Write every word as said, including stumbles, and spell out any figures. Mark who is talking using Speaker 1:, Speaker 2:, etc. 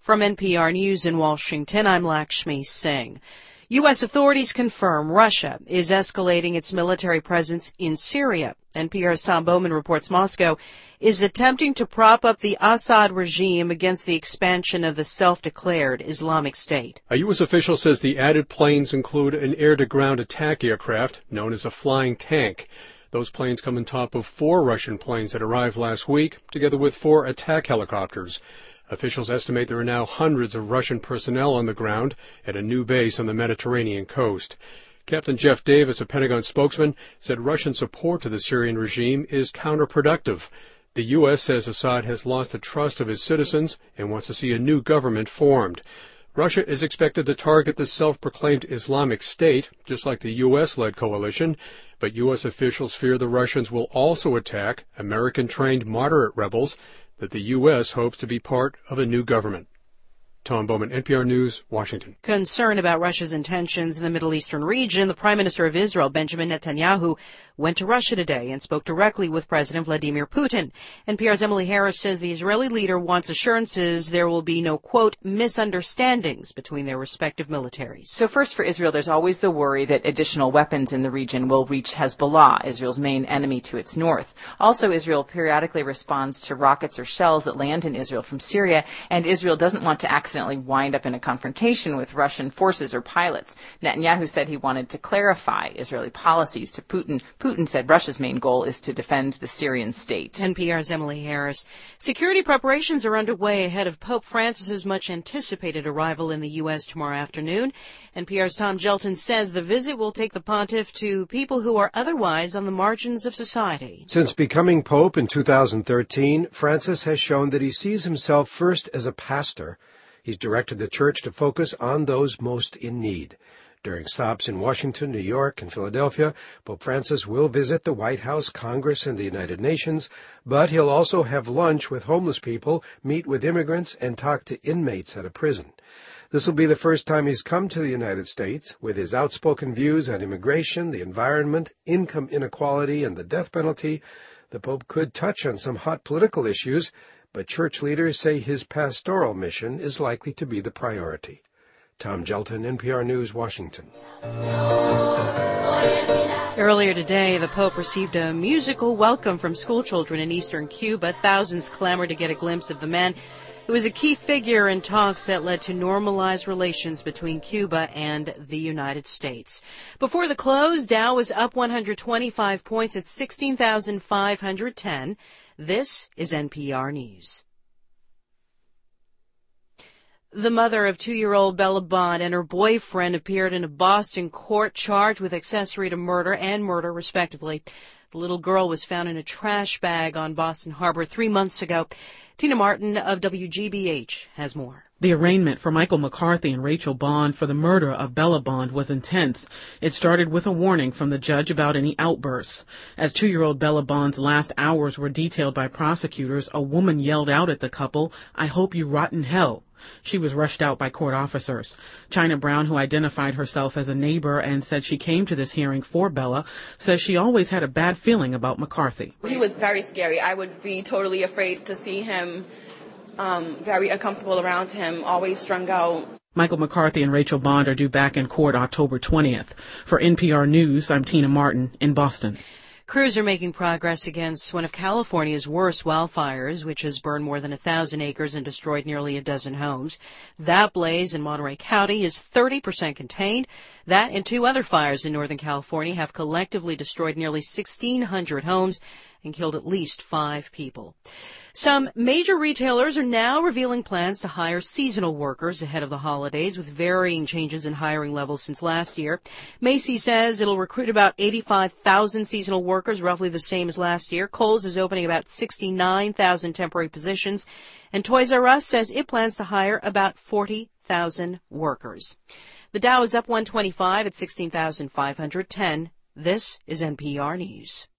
Speaker 1: From N P R News in Washington, I'm Lakshmi Singh. U S authorities confirm Russia is escalating its military presence in Syria. N P R's Tom Bowman reports Moscow is attempting to prop up the Assad regime against the expansion of the self-declared Islamic State.
Speaker 2: A U S official says the added planes include an air-to-ground attack aircraft known as a flying tank. Those planes come on top of four Russian planes that arrived last week, together with four attack helicopters. Officials estimate there are now hundreds of Russian personnel on the ground at a new base on the Mediterranean coast. Captain Jeff Davis, a Pentagon spokesman, said Russian support to the Syrian regime is counterproductive. The U S says Assad has lost the trust of his citizens and wants to see a new government formed. Russia is expected to target the self-proclaimed Islamic State, just like the U S-led coalition, but U S officials fear the Russians will also attack American-trained moderate rebels that the U S hopes to be part of a new government. Tom Bowman, N P R News, Washington.
Speaker 1: Concern about Russia's intentions in the Middle Eastern region, the Prime Minister of Israel, Benjamin Netanyahu, went to Russia today and spoke directly with President Vladimir Putin. N P R's Emily Harris says the Israeli leader wants assurances there will be no, quote, misunderstandings between their respective militaries.
Speaker 3: So first, for Israel, there's always the worry that additional weapons in the region will reach Hezbollah, Israel's main enemy to its north. Also, Israel periodically responds to rockets or shells that land in Israel from Syria, and Israel doesn't want to accidentally wind up in a confrontation with Russian forces or pilots. Netanyahu said he wanted to clarify Israeli policies to Putin. Putin said Russia's main goal is to defend the Syrian state.
Speaker 1: N P R's Emily Harris. Security preparations are underway ahead of Pope Francis's much-anticipated arrival in the U S tomorrow afternoon. N P R's Tom Gelton says the visit will take the pontiff to people who are otherwise on the margins of society.
Speaker 4: Since becoming Pope in two thousand thirteen, Francis has shown that he sees himself first as a pastor. He's directed the church to focus on those most in need. During stops in Washington, New York, and Philadelphia, Pope Francis will visit the White House, Congress, and the United Nations, but he'll also have lunch with homeless people, meet with immigrants, and talk to inmates at a prison. This will be the first time he's come to the United States. With his outspoken views on immigration, the environment, income inequality, and the death penalty, the Pope could touch on some hot political issues, but church leaders say his pastoral mission is likely to be the priority. Tom Gelton, N P R News, Washington.
Speaker 1: Earlier today, the Pope received a musical welcome from schoolchildren in eastern Cuba. Thousands clamored to get a glimpse of the man who was a key figure in talks that led to normalized relations between Cuba and the United States. Before the close, Dow was up one hundred twenty-five points at sixteen thousand five hundred ten. This is N P R News. The mother of two-year-old Bella Bond and her boyfriend appeared in a Boston court charged with accessory to murder and murder, respectively. The little girl was found in a trash bag on Boston Harbor three months ago. Tina Martin of W G B H has more.
Speaker 5: The arraignment for Michael McCarthy and Rachel Bond for the murder of Bella Bond was intense. It started with a warning from the judge about any outbursts. As two-year-old Bella Bond's last hours were detailed by prosecutors, a woman yelled out at the couple, "I hope you rot in hell." She was rushed out by court officers. China Brown, who identified herself as a neighbor and said she came to this hearing for Bella, says she always had a bad feeling about McCarthy.
Speaker 6: He was very scary. I would be totally afraid to see him, um, very uncomfortable around him, always strung out.
Speaker 5: Michael McCarthy and Rachel Bond are due back in court October twentieth. For N P R News, I'm Tina Martin in Boston.
Speaker 1: Crews are making progress against one of California's worst wildfires, which has burned more than a thousand acres and destroyed nearly a dozen homes. That blaze in Monterey County is thirty percent contained. That and two other fires in Northern California have collectively destroyed nearly sixteen hundred homes and killed at least five people. Some major retailers are now revealing plans to hire seasonal workers ahead of the holidays, with varying changes in hiring levels since last year. Macy's says it'll recruit about eighty-five thousand seasonal workers, roughly the same as last year. Kohl's is opening about sixty-nine thousand temporary positions, and Toys R Us says it plans to hire about forty thousand workers. The Dow is up one hundred twenty-five at sixteen thousand five hundred ten. This is N P R News.